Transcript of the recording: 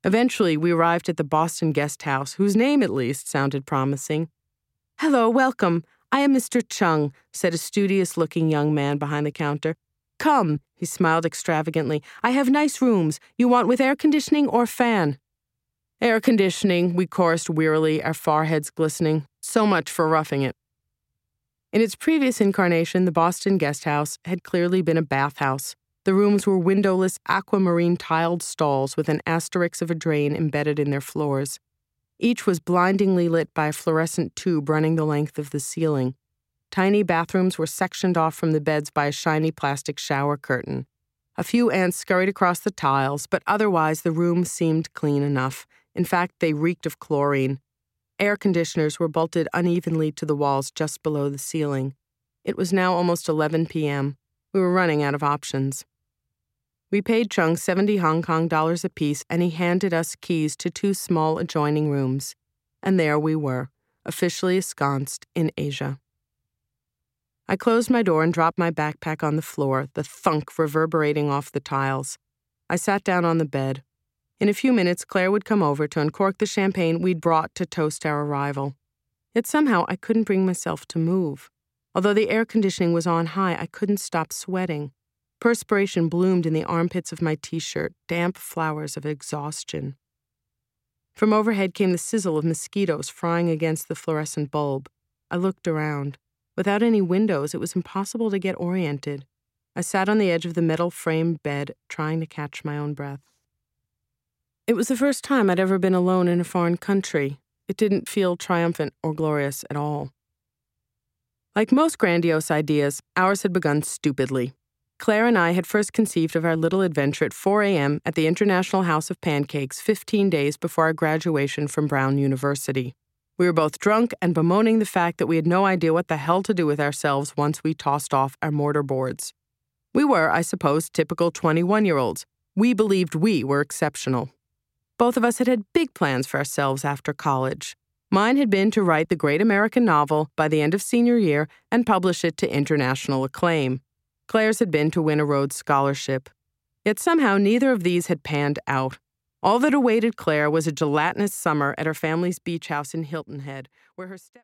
Eventually, we arrived at the Boston Guest House, whose name, at least, sounded promising. "Hello, welcome. I am Mr. Chung," said a studious-looking young man behind the counter. "Come," he smiled extravagantly. "I have nice rooms. You want with air conditioning or fan?" "Air conditioning," we chorused wearily, our foreheads glistening. So much for roughing it. In its previous incarnation, the Boston Guest House had clearly been a bathhouse. The rooms were windowless, aquamarine tiled stalls with an asterisk of a drain embedded in their floors. Each was blindingly lit by a fluorescent tube running the length of the ceiling. Tiny bathrooms were sectioned off from the beds by a shiny plastic shower curtain. A few ants scurried across the tiles, but otherwise the room seemed clean enough. In fact, they reeked of chlorine. Air conditioners were bolted unevenly to the walls just below the ceiling. It was now almost 11 p.m. We were running out of options. We paid Chung 70 Hong Kong dollars apiece, and he handed us keys to 2 small adjoining rooms. And there we were, officially ensconced in Asia. I closed my door and dropped my backpack on the floor, the thunk reverberating off the tiles. I sat down on the bed. In a few minutes, Claire would come over to uncork the champagne we'd brought to toast our arrival. Yet somehow I couldn't bring myself to move. Although the air conditioning was on high, I couldn't stop sweating. Perspiration bloomed in the armpits of my t-shirt, damp flowers of exhaustion. From overhead came the sizzle of mosquitoes frying against the fluorescent bulb. I looked around. Without any windows, it was impossible to get oriented. I sat on the edge of the metal-framed bed, trying to catch my own breath. It was the first time I'd ever been alone in a foreign country. It didn't feel triumphant or glorious at all. Like most grandiose ideas, ours had begun stupidly. Claire and I had first conceived of our little adventure at 4 a.m. at the International House of Pancakes 15 days before our graduation from Brown University. We were both drunk and bemoaning the fact that we had no idea what the hell to do with ourselves once we tossed off our mortar boards. We were, I suppose, typical 21-year-olds. We believed we were exceptional. Both of us had had big plans for ourselves after college. Mine had been to write the great American novel by the end of senior year and publish it to international acclaim. Claire's had been to win a Rhodes Scholarship. Yet somehow neither of these had panned out. All that awaited Claire was a gelatinous summer at her family's beach house in Hilton Head, where her